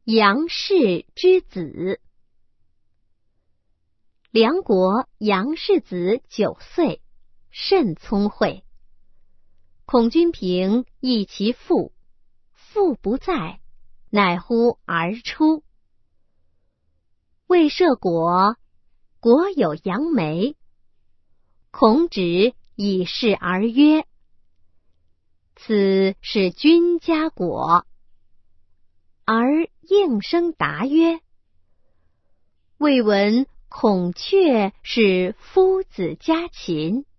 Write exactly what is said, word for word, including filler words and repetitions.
杨氏之子。梁国杨氏子九岁，甚聪慧。孔君平忆其父，父不在，乃呼而出。未涉国，国有杨梅。孔止以是而曰：此是君家果。而应声答曰：未闻孔雀是夫子家禽。